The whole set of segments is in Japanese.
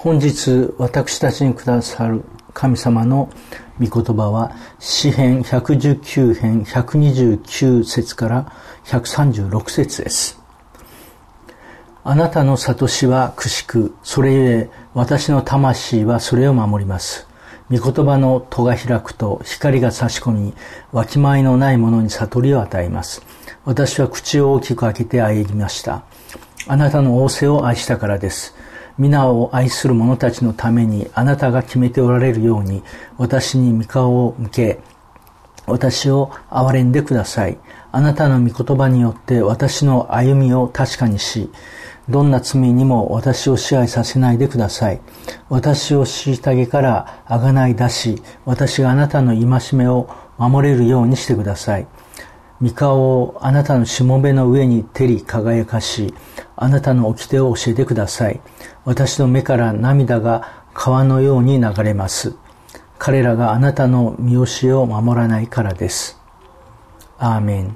本日私たちにくださる神様の御言葉は詩編119編129節から136節です。あなたの悟しはくしく、それゆえ私の魂はそれを守ります。御言葉の戸が開くと光が差し込み、わきまえのない者に悟りを与えます。私は口を大きく開けて喘ぎました。あなたの仰せを愛したからです。皆を愛する者たちのためにあなたが決めておられるように、私に御顔を向け、私を憐れんでください。あなたの御言葉によって私の歩みを確かにし、どんな罪にも私を支配させないでください。私を虐げから贖い出し、私があなたの戒めを守れるようにしてください。御顔をあなたのしもべの上に照り輝かし、あなたの掟を教えてください。私の目から涙が川のように流れます。彼らがあなたの見教えを守らないからです。アーメン。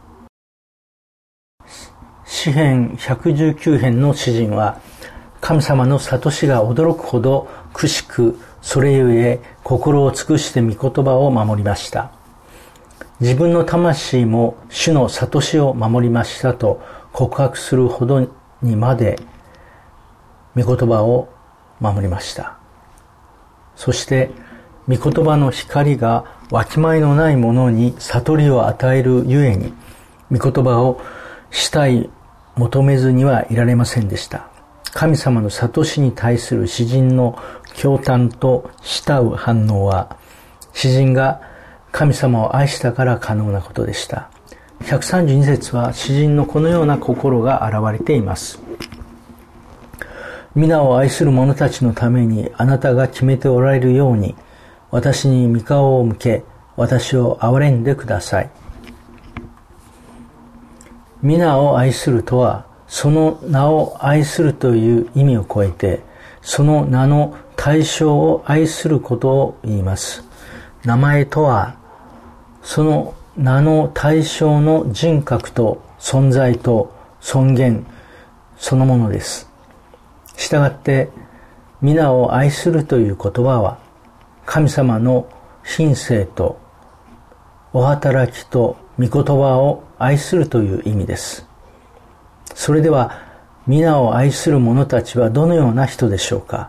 詩編119編の詩人は、神様の悟しが驚くほどくしく、それゆえ心を尽くして御言葉を守りました。自分の魂も主の悟しを守りましたと告白するほどにまで御言葉を守りました。そして御言葉の光がわきまえのない者に悟りを与えるゆえに、御言葉を慕い求めずにはいられませんでした。神様の悟しに対する詩人の驚嘆と慕う反応は、詩人が神様を愛したから可能なことでした。132節は詩人のこのような心が現れています。皆を愛する者たちのためにあなたが決めておられるように、私に御顔を向け、私を憐れんでください。皆を愛するとは、その名を愛するという意味を超えて、その名の対象を愛することを言います。名前とは、その名の対象の人格と存在と尊厳そのものです。したがって、皆を愛するという言葉は、神様の品性とお働きと御言葉を愛するという意味です。それでは、皆を愛する者たちはどのような人でしょうか。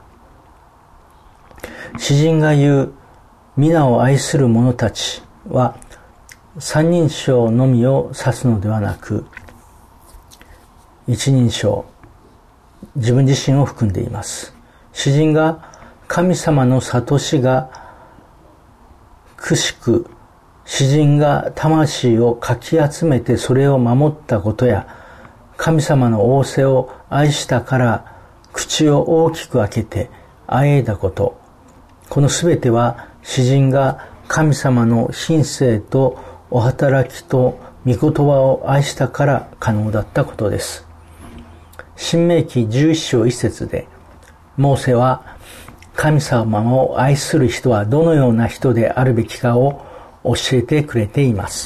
詩人が言う、皆を愛する者たちは、三人称のみを指すのではなく、一人称、自分自身を含んでいます。詩人が神様の悟しがくしく、詩人が魂をかき集めてそれを守ったことや、神様の仰せを愛したから口を大きく開けて喘いだこと、このすべては詩人が神様の品性とお働きと御言葉を愛したから可能だったことです。申命記11章1節で、モーセは神様を愛する人はどのような人であるべきかを教えてくれています。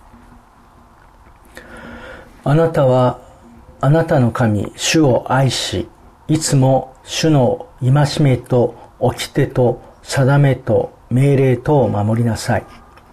あなたはあなたの神、主を愛し、いつも主の戒めと掟と定めと命令とを守りなさい。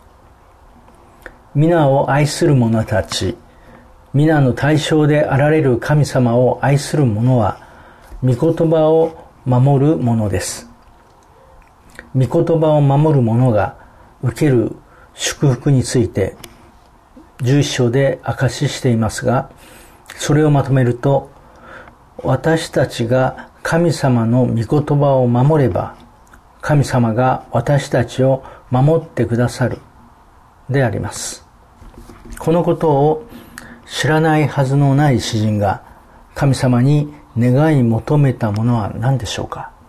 皆を愛する者たち、皆の対象であられる神様を愛する者は、御言葉を守る者です。御言葉を守る者が受ける祝福について、11章で証ししていますが、それをまとめると、私たちが神様の御言葉を守れば、神様が私たちを守ってくださるであります。このことを知らないはずのない詩人が神様に願い求めたものは何でしょうか。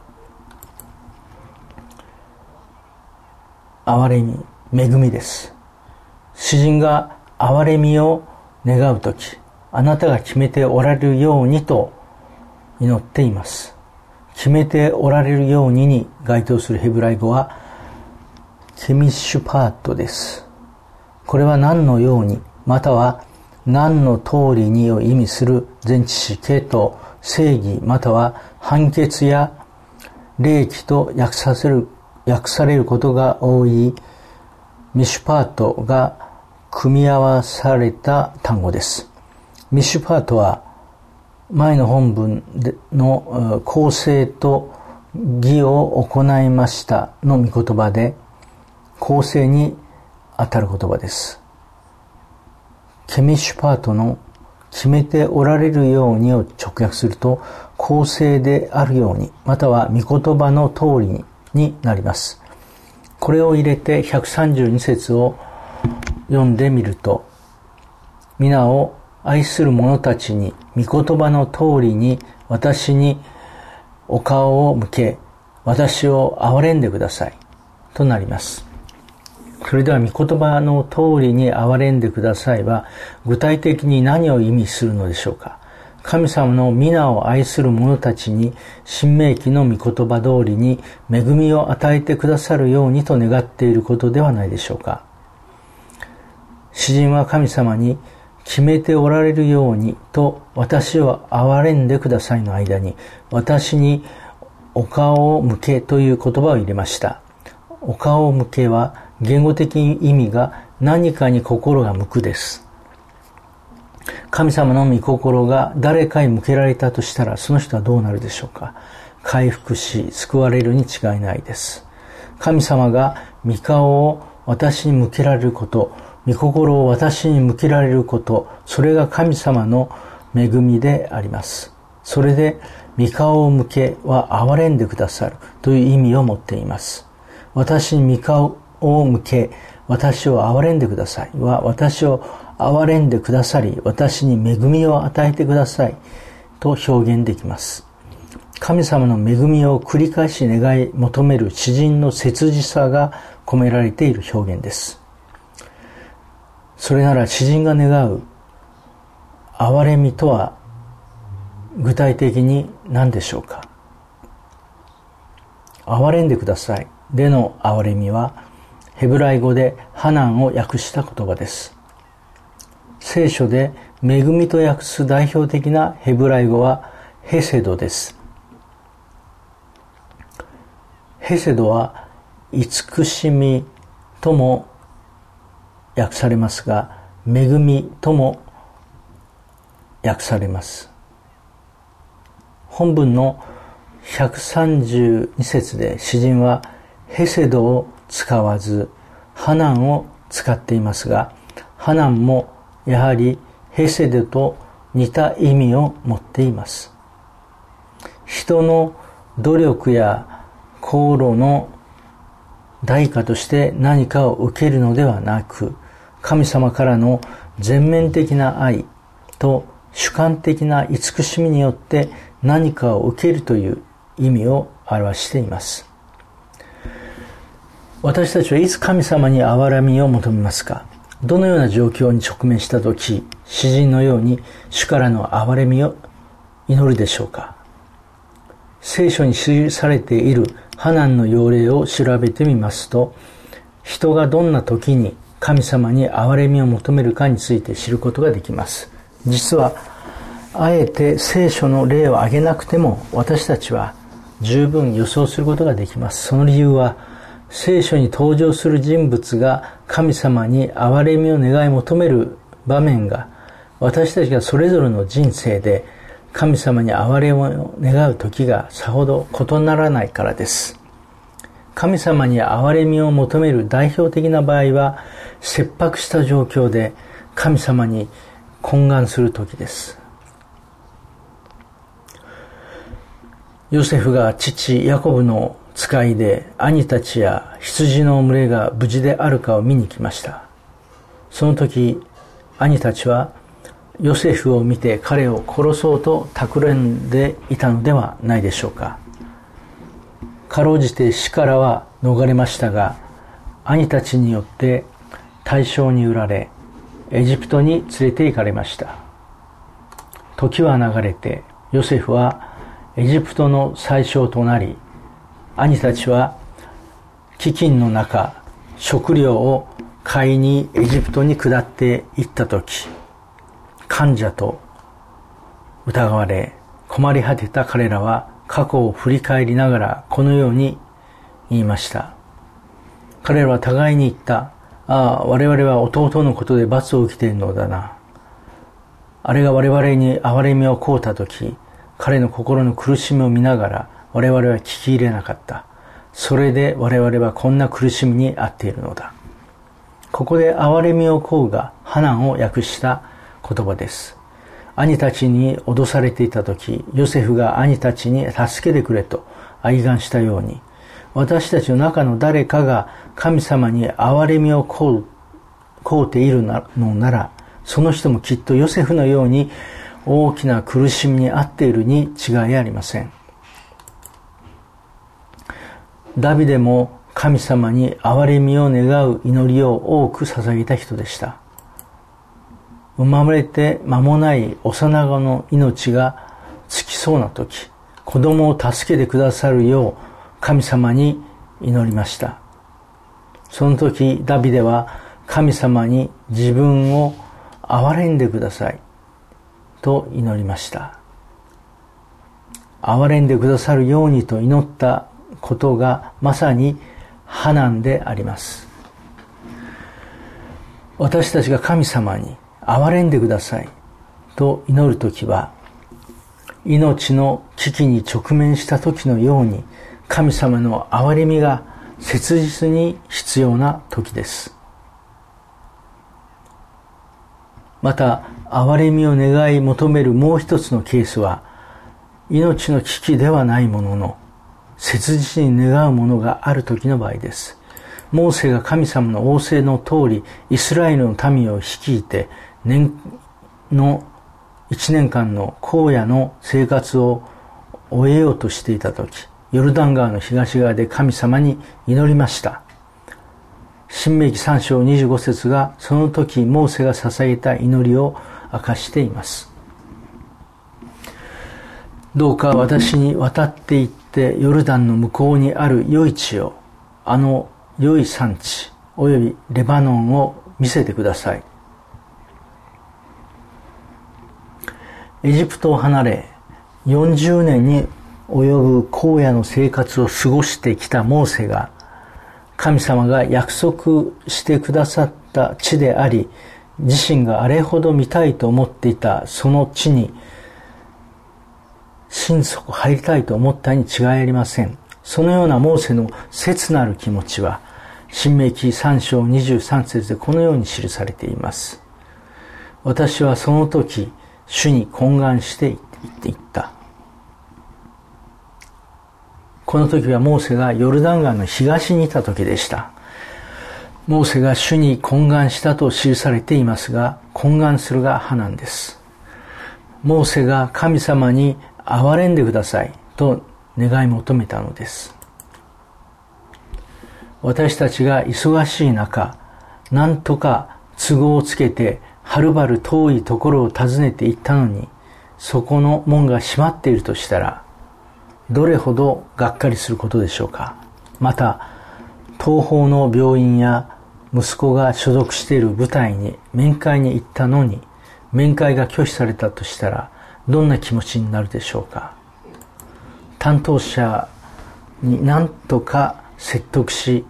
憐れみ、恵みです。詩人が憐れみを願うとき、あなたが決めておられるようにと祈っています。決めておられるようにに該当するヘブライ語はケミッシュパートです。これは何のように、または何の通りにを意味する前置詞形と正義または判決や霊気と訳されることが多いミシュパートが組み合わされた単語です。ミシュパートは前の本文の公正と義を行いましたの御言葉で、公正にあたる言葉です。ケミシュパートの決めておられるようにを直訳すると、公正であるように、または御言葉の通りになります。これを入れて132節を読んでみると、皆を愛する者たちに御言葉の通りに私にお顔を向け、私を憐れんでくださいとなります。それでは御言葉の通りに憐れんでくださいは具体的に何を意味するのでしょうか。神様の皆を愛する者たちに新明記の御言葉通りに恵みを与えてくださるようにと願っていることではないでしょうか。詩人は神様に決めておられるようにと私を憐れんでくださいの間に私にお顔を向けという言葉を入れました。お顔を向けは言語的意味が何かに心が向くです。神様の御心が誰かに向けられたとしたらその人はどうなるでしょうか。回復し救われるに違いないです。神様が御顔を私に向けられること、御心を私に向けられること、それが神様の恵みであります。それで御顔を向けは憐れんでくださるという意味を持っています。私に御顔を向け私を憐れんでくださいは私を憐れんでくださり私に恵みを与えてくださいと表現できます。神様の恵みを繰り返し願い求める詩人の切実さが込められている表現です。それなら詩人が願う憐れみとは具体的に何でしょうか。憐れんでくださいでの憐れみはヘブライ語でハナンを訳した言葉です。聖書で恵みと訳す代表的なヘブライ語はヘセドです。ヘセドは慈しみとも訳されますが、恵みとも訳されます。本文の132節で詩人はヘセドを使わずハナンを使っていますが、ハナンもやはりヘセドと似た意味を持っています。人の努力や功労の代価として何かを受けるのではなく、神様からの全面的な愛と主観的な慈しみによって何かを受けるという意味を表しています。私たちはいつ神様に憐れみを求めますか。どのような状況に直面したとき、詩人のように主からの憐れみを祈るでしょうか。聖書に記されているハナンの要例を調べてみますと、人がどんな時に神様に憐れみを求めるかについて知ることができます。実はあえて聖書の例を挙げなくても私たちは十分予想することができます。その理由は聖書に登場する人物が神様に憐れみを願い求める場面が私たちがそれぞれの人生で神様に憐れみを願う時がさほど異ならないからです。神様に憐れみを求める代表的な場合は切迫した状況で神様に懇願する時です。ヨセフが父ヤコブの使いで兄たちや羊の群れが無事であるかを見に来ました。その時兄たちはヨセフを見て彼を殺そうと企んでいたのではないでしょうか。かろうじて死からは逃れましたが、兄たちによって大将に売られエジプトに連れて行かれました。時は流れてヨセフはエジプトの宰相となり、兄たちは飢饉の中食料を買いにエジプトに下って行った時、患者と疑われ困り果てた彼らは過去を振り返りながらこのように言いました。彼らは互いに言った。ああ、我々は弟のことで罰を受けているのだな。あれが我々に憐れみを請うたとき、彼の心の苦しみを見ながら我々は聞き入れなかった。それで我々はこんな苦しみに遭っているのだ。ここで憐れみを請うがハナンを訳した言葉です。兄たちに脅されていたとき、ヨセフが兄たちに助けてくれと哀願したように、私たちの中の誰かが神様に憐れみを請うているのなら、その人もきっとヨセフのように大きな苦しみに遭っているに違いありません。ダビデも神様に憐れみを願う祈りを多く捧げた人でした。生まれて間もない幼子の命が尽きそうな時、子供を助けてくださるよう神様に祈りました。その時ダビデは神様に自分を憐れんでくださいと祈りました。憐れんでくださるようにと祈ったことがまさにハナンであります。私たちが神様に憐れんでくださいと祈るときは、命の危機に直面した時のように神様の憐れみが切実に必要な時です。また憐れみを願い求めるもう一つのケースは、命の危機ではないものの切実に願うものがある時の場合です。モーセが神様の仰せの通りイスラエルの民を率いて1年間の荒野の生活を終えようとしていた時、ヨルダン川の東側で神様に祈りました。申命記3章25節がその時モーセが捧げた祈りを明かしています。どうか私に渡って行ってヨルダンの向こうにある良い地を、あの良い産地およびレバノンを見せてください。エジプトを離れ40年に及ぶ荒野の生活を過ごしてきたモーセが、神様が約束してくださった地であり、自身があれほど見たいと思っていたその地に心底入りたいと思ったに違いありません。そのようなモーセの切なる気持ちは申命記3章23節でこのように記されています。私はその時主に懇願して言った。この時はモーセがヨルダン川の東にいた時でした。モーセが主に懇願したと記されていますが、懇願するがハナンです。モーセが神様に憐れんでくださいと願い求めたのです。私たちが忙しい中、なんとか都合をつけてはるばる遠いところを訪ねて行ったのに、そこの門が閉まっているとしたら、どれほどがっかりすることでしょうか。また、東方の病院や息子が所属している部隊に面会に行ったのに、面会が拒否されたとしたら、どんな気持ちになるでしょうか。担当者に何とか説得し、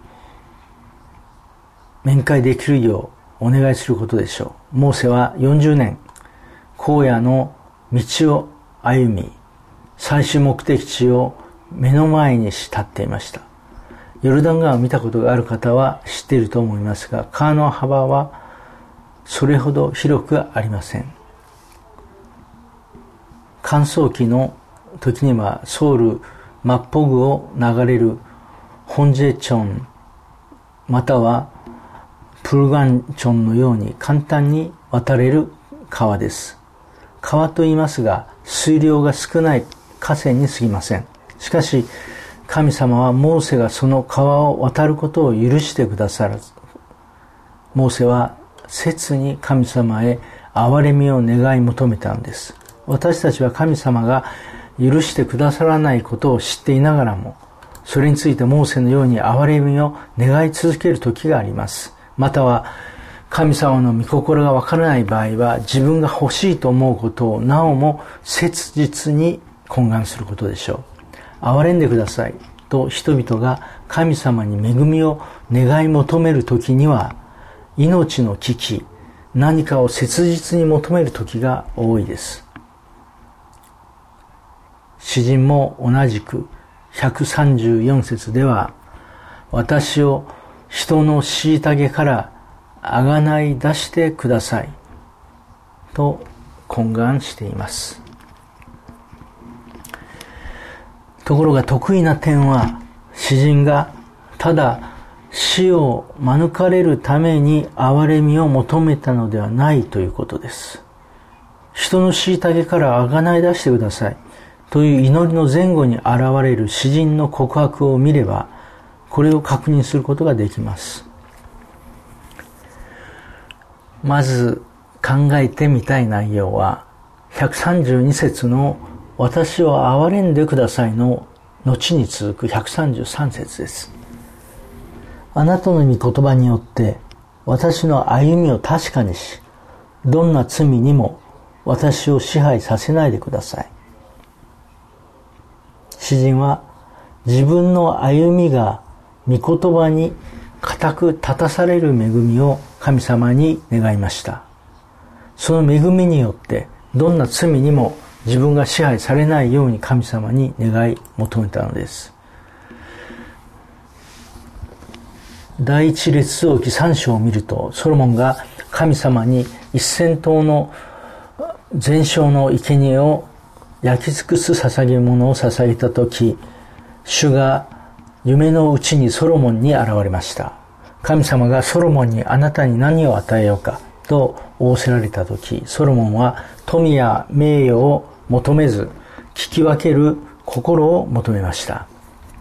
面会できるようお願いすることでしょう。モーセは40年、荒野の道を歩み、最終目的地を目の前に立っていました。ヨルダン川を見たことがある方は知っていると思いますが、川の幅はそれほど広くありません。乾燥期の時にはソウルマッポグを流れるホンジェチョンまたはプルガンチョンのように簡単に渡れる川です。川と言いますが、水量が少ない河川に過ぎません。しかし神様はモーセがその川を渡ることを許してくださらず、モーセは切に神様へ憐れみを願い求めたのです。私たちは神様が許してくださらないことを知っていながらも、それについてモーセのように憐れみを願い続ける時があります。または神様の御心がわからない場合は、自分が欲しいと思うことをなおも切実に懇願することでしょう。 憐れんでくださいと人々が神様に恵みを願い求めるときには、命の危機、何かを切実に求めるときが多いです。詩人も同じく134節では、私を人の虐からあがない出してくださいと懇願しています。ところが得意な点は、詩人がただ死を免れるために憐れみを求めたのではないということです。人の虐からあがない出してくださいという祈りの前後に現れる詩人の告白を見れば、これを確認することができます。まず考えてみたい内容は、132節の私を憐れんでくださいの後に続く133節です。あなたの御言葉によって私の歩みを確かにし、どんな罪にも私を支配させないでください。詩人は自分の歩みが御言葉に固く立たされる恵みを神様に願いました。その恵みによってどんな罪にも自分が支配されないように神様に願い求めたのです。第一列王記3章を見ると、ソロモンが神様に1000頭の全焼の生贄を焼き尽くす捧げ物を捧げたとき、主が夢のうちにソロモンに現れました。神様がソロモンにあなたに何を与えようかと仰せられたとき、ソロモンは富や名誉を求めず、聞き分ける心を求めました。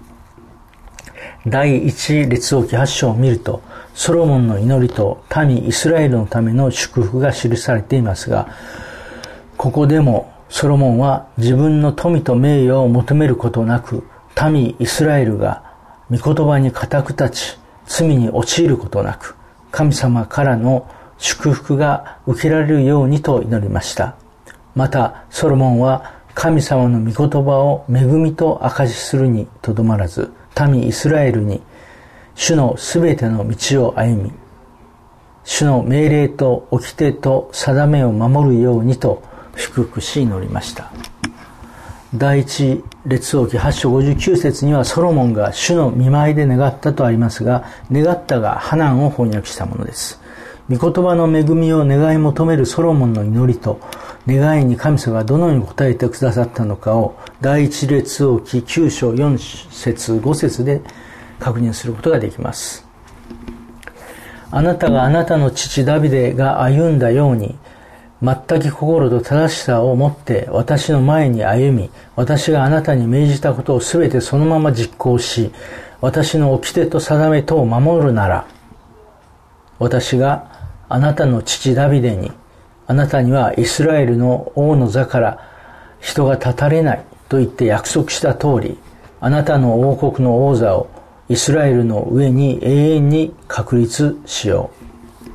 第一列王記8章を見ると、ソロモンの祈りと民イスラエルのための祝福が記されていますが、ここでもソロモンは自分の富と名誉を求めることなく、民イスラエルが御言葉に固く立ち、罪に陥ることなく、神様からの祝福が受けられるようにと祈りました。また、ソロモンは神様の御言葉を恵みと証しするにとどまらず、民イスラエルに主のすべての道を歩み、主の命令と掟と定めを守るようにと祝福し祈りました。第一列王記8章59節にはソロモンが主の見舞いで願ったとありますが、願ったがハナンを翻訳したものです。御言葉の恵みを願い求めるソロモンの祈りと願いに神様がどのように応えてくださったのかを第一列王記9章4節5節で確認することができます。あなたがあなたの父ダビデが歩んだように、全き心と正しさを持って私の前に歩み、私があなたに命じたことをすべてそのまま実行し、私の掟と定めとを守るなら、私があなたの父ダビデに、あなたにはイスラエルの王の座から人が立たれないと言って約束した通り、あなたの王国の王座をイスラエルの上に永遠に確立しよう。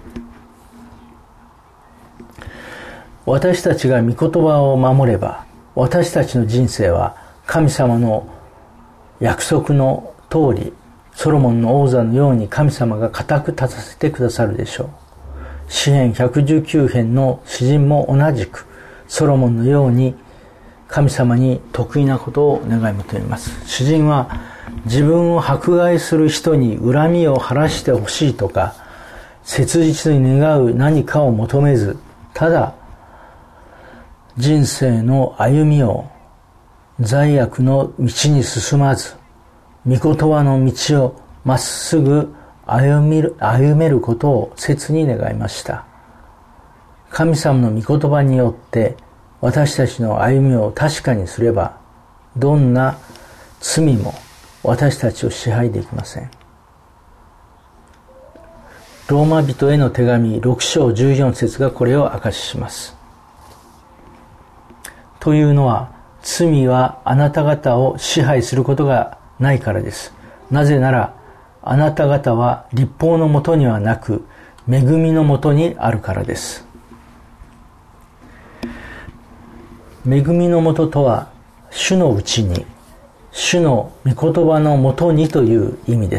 私たちが御言葉を守れば、私たちの人生は神様の約束の通り、ソロモンの王座のように神様が固く立たせてくださるでしょう。詩編119編の詩人も同じく、ソロモンのように神様に得意なことを願い求めます。詩人は自分を迫害する人に恨みを晴らしてほしいとか、切実に願う何かを求めず、ただ人生の歩みを罪悪の道に進まず、御言葉の道をまっすぐ歩めることを切に願いました。神様の御言葉によって私たちの歩みを確かにすれば、どんな罪も私たちを支配できません。ローマ人への手紙6章14節がこれを証しします。というのは、罪はあなた方を支配することがないからです。なぜなら、あなた方は律法のもとにはなく、恵みのもとにあるからです。恵みのもととは、主のうちに、 主の御言葉のもとにという意味です。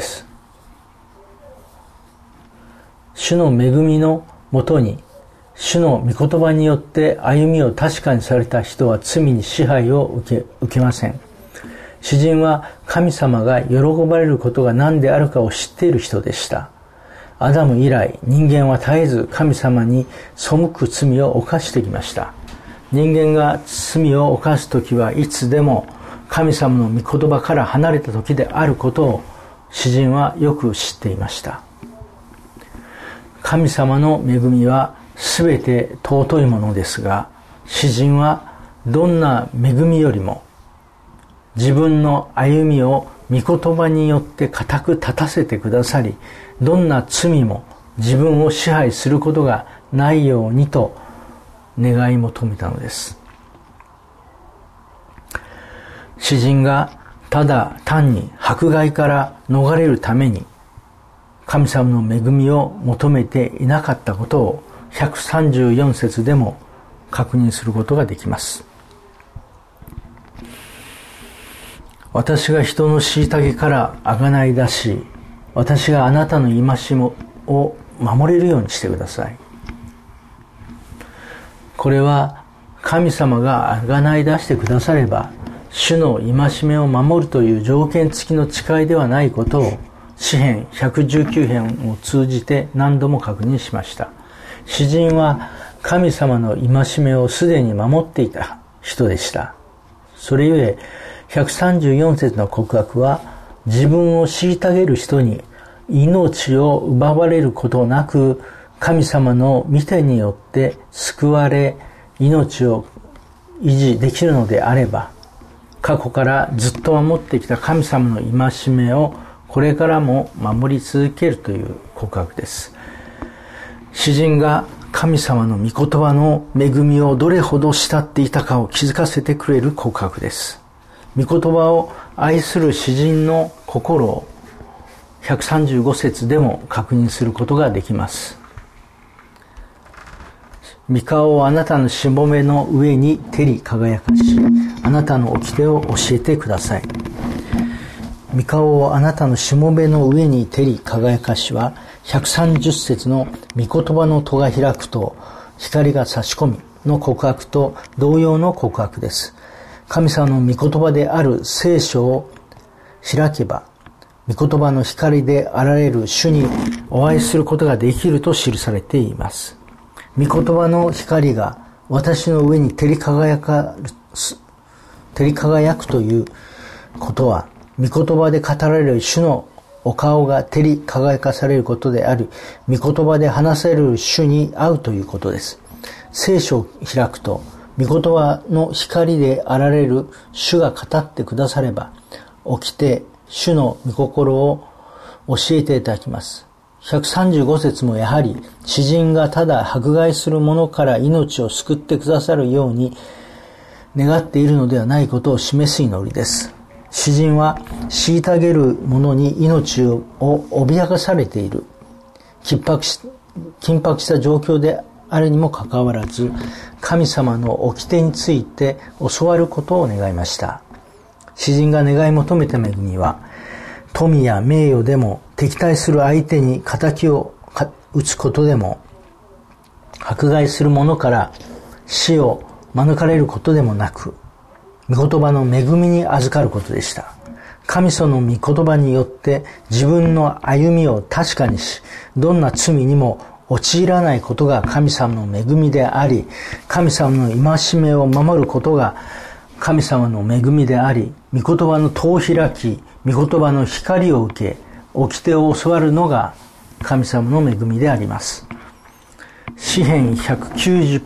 主の恵みのもとに、主の御言葉によって歩みを確かにされた人は罪に支配を受けません。詩人は神様が喜ばれることが何であるかを知っている人でした。アダム以来、人間は絶えず神様に背く罪を犯してきました。人間が罪を犯すときはいつでも神様の御言葉から離れたときであることを詩人はよく知っていました。神様の恵みはすべて尊いものですが、詩人はどんな恵みよりも自分の歩みを御言葉によって固く立たせてくださり、どんな罪も自分を支配することがないようにと願い求めたのです。詩人がただ単に迫害から逃れるために神様の恵みを求めていなかったことを134節でも確認することができます。私が人の虐げからあがない出し、私があなたの戒めを守れるようにしてください。これは神様があがない出してくだされば、主の戒めを守るという条件付きの誓いではないことを詩編119編を通じて何度も確認しました。詩人は神様の戒めをすでに守っていた人でした。それゆえ134節の告白は、自分を虐げる人に命を奪われることなく神様の御手によって救われ命を維持できるのであれば、過去からずっと守ってきた神様の戒めをこれからも守り続けるという告白です。詩人が神様の御言葉の恵みをどれほど慕っていたかを気づかせてくれる告白です。御言葉を愛する詩人の心を135節でも確認することができます。御顔をあなたのしもべの上に照り輝かし、あなたの掟を教えてください。御顔をあなたのしもべの上に照り輝かしは、130節の御言葉の戸が開くと光が差し込みの告白と同様の告白です。神様の御言葉である聖書を開けば、御言葉の光であられる主にお会いすることができると記されています。御言葉の光が私の上に照り輝くということは、御言葉で語られる主のお顔が照り輝かされることであり、御言葉で話せる主に会うということです。聖書を開くと、御言葉の光であられる主が語ってくだされば、起きて主の御心を教えていただきます。135節もやはり詩人がただ迫害する者から命を救ってくださるように願っているのではないことを示す祈りです。詩人は虐げる者に命を脅かされている、緊迫した状況であるにもかかわらず、神様の掟について教わることを願いました。詩人が願い求めた恵みは、富や名誉でも、敵対する相手に仇を討つことでも、迫害する者から死を免れることでもなく、御言葉の恵みに預かることでした。神様の御言葉によって自分の歩みを確かにし、どんな罪にも陥らないことが神様の恵みであり、神様の戒めを守ることが神様の恵みであり、御言葉の戸を開き、御言葉の光を受け、掟を教わるのが神様の恵みであります。詩編119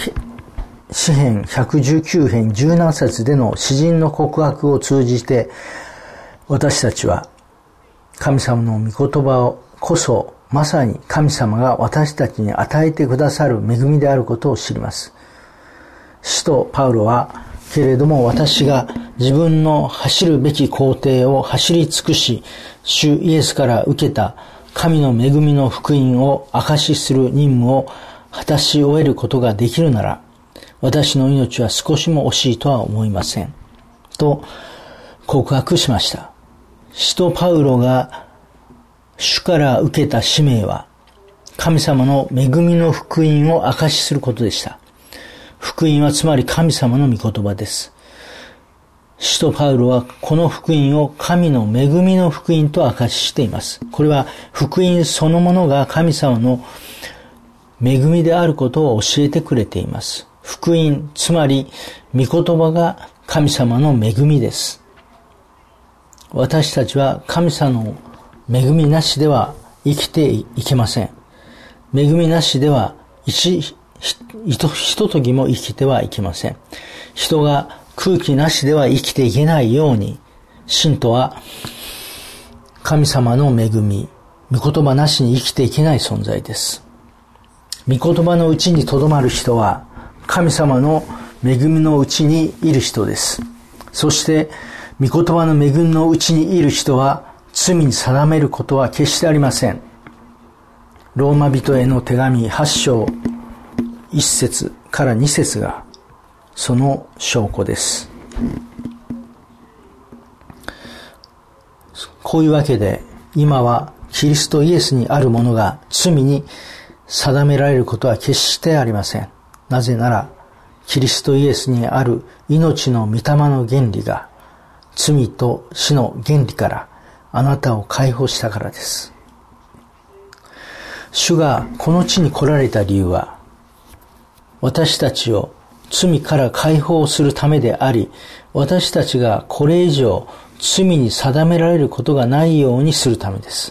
編17節での詩人の告白を通じて、私たちは神様の御言葉をこそまさに神様が私たちに与えてくださる恵みであることを知ります。使徒パウロは、けれども私が自分の走るべき行程を走り尽くし、主イエスから受けた神の恵みの福音を証しする任務を果たし終えることができるなら、私の命は少しも惜しいとは思いません。と告白しました。使徒パウロが主から受けた使命は、神様の恵みの福音を証しすることでした。福音はつまり神様の御言葉です。使徒パウロはこの福音を神の恵みの福音と証ししています。これは福音そのものが神様の恵みであることを教えてくれています。福音、つまり御言葉が神様の恵みです。私たちは神様の恵みなしでは生きていけません。恵みなしではひとときも生きてはいけません。人が空気なしでは生きていけないように、信徒は神様の恵み、御言葉なしに生きていけない存在です。御言葉のうちにとどまる人は神様の恵みのうちにいる人です。そして御言葉の恵みのうちにいる人は罪に定めることは決してありません。ローマ人への手紙8章1節から2節がその証拠です。こういうわけで今はキリストイエスにあるものが罪に定められることは決してありません。なぜならキリストイエスにある命の御霊の原理が罪と死の原理からあなたを解放したからです。主がこの地に来られた理由は、私たちを罪から解放するためであり、私たちがこれ以上罪に定められることがないようにするためです。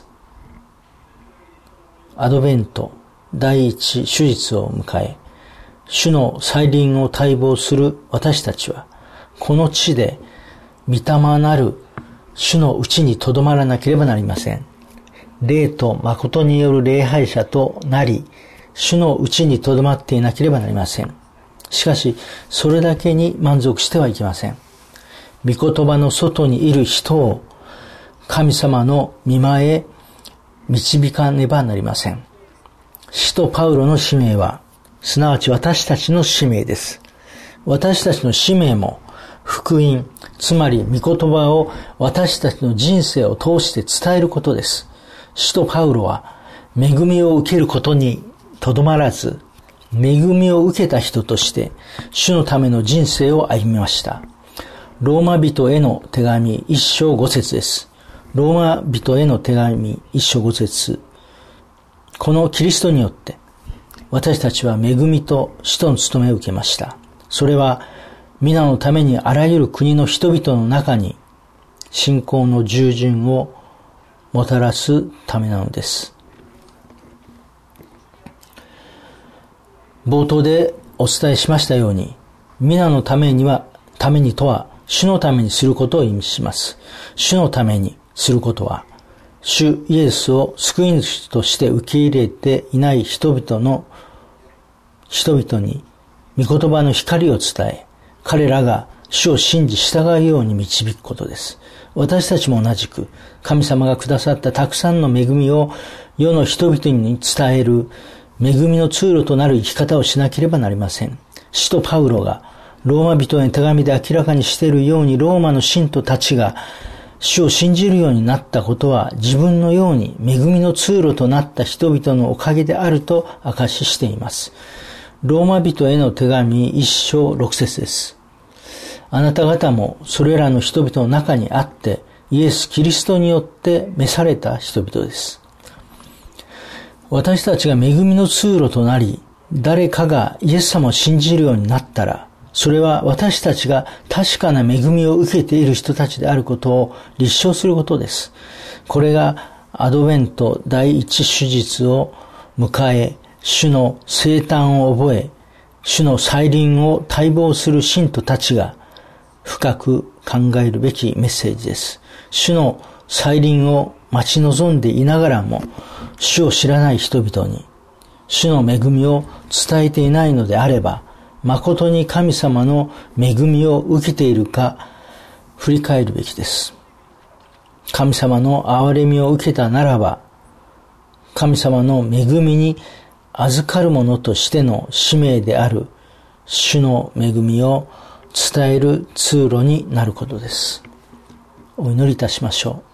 アドベント第一手術を迎え、主の再臨を待望する私たちは、この地で御霊なる主のうちにとどまらなければなりません。霊と誠による礼拝者となり、主のうちにとどまっていなければなりません。しかし、それだけに満足してはいけません。御言葉の外にいる人を神様の御前へ導かねばなりません。使徒パウロの使命は、すなわち私たちの使命です。私たちの使命も、福音、つまり御言葉を私たちの人生を通して伝えることです。使徒パウロは恵みを受けることにとどまらず、恵みを受けた人として主のための人生を歩みました。ローマ人への手紙1章5節です。ローマ人への手紙1章5節。このキリストによって私たちは恵みと使徒の務めを受けました。それは皆のためにあらゆる国の人々の中に信仰の従順をもたらすためなのです。冒頭でお伝えしましたように、皆のためにとは主のためにすることを意味します。主のためにすることは、主イエスを救い主として受け入れていない人々に御言葉の光を伝え、彼らが主を信じ従うように導くことです。私たちも同じく神様がくださったたくさんの恵みを世の人々に伝える恵みの通路となる生き方をしなければなりません。使徒パウロがローマ人への手紙で明らかにしているように、ローマの信徒たちが主を信じるようになったことは、自分のように恵みの通路となった人々のおかげであると証ししています。ローマ人への手紙1章6節です。あなた方もそれらの人々の中にあって、イエス・キリストによって召された人々です。私たちが恵みの通路となり、誰かがイエス様を信じるようになったら、それは私たちが確かな恵みを受けている人たちであることを立証することです。これがアドベント第一手術を迎え、主の生誕を覚え、主の再臨を待望する信徒たちが深く考えるべきメッセージです。主の再臨を待ち望んでいながらも、主を知らない人々に主の恵みを伝えていないのであれば、誠に神様の恵みを受けているか振り返るべきです。神様の憐れみを受けたならば、神様の恵みに預かる者としての使命である主の恵みを伝える通路になることです。 お祈りいたしましょ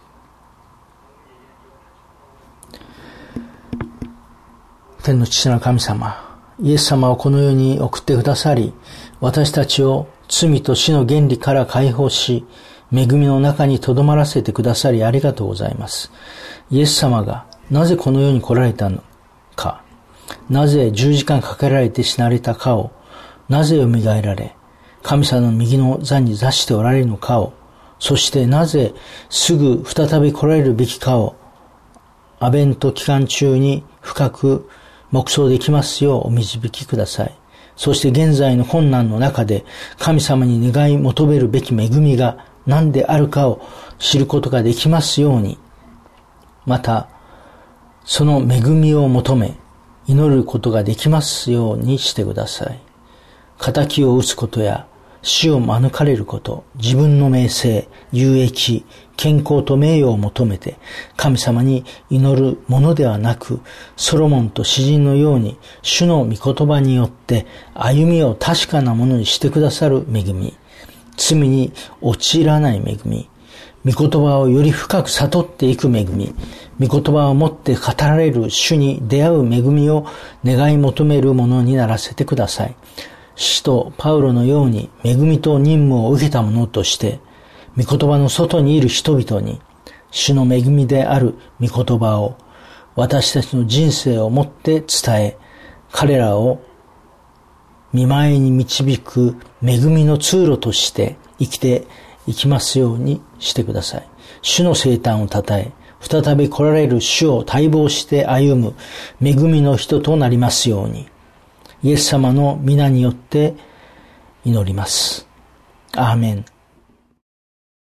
う。天の父なる神様、イエス様をこの世に送ってくださり、私たちを罪と死の原理から解放し、恵みの中に留まらせてくださりありがとうございます。イエス様がなぜこの世に来られたのか、なぜ10時間かけられて死なれたかを、なぜ蘇られ、神様の右の座に座しておられるのかを、そしてなぜすぐ再び来られるべきかを、アベント期間中に深く黙想できますようお導きください。そして現在の困難の中で神様に願い求めるべき恵みが何であるかを知ることができますように、またその恵みを求め祈ることができますようにしてください。仇を討つことや死を免れること、自分の名声、有益、健康と名誉を求めて神様に祈るものではなく、ソロモンと詩人のように主の御言葉によって歩みを確かなものにしてくださる恵み、罪に陥らない恵み、御言葉をより深く悟っていく恵み、御言葉をもって語られる主に出会う恵みを願い求めるものにならせてください。使徒パウロのように恵みと任務を受けた者として、御言葉の外にいる人々に主の恵みである御言葉を私たちの人生をもって伝え、彼らを御前に導く恵みの通路として生きていきますようにしてください。主の生誕をたたえ、再び来られる主を待望して歩む恵みの人となりますように、イエス様の皆によって祈ります。アーメン。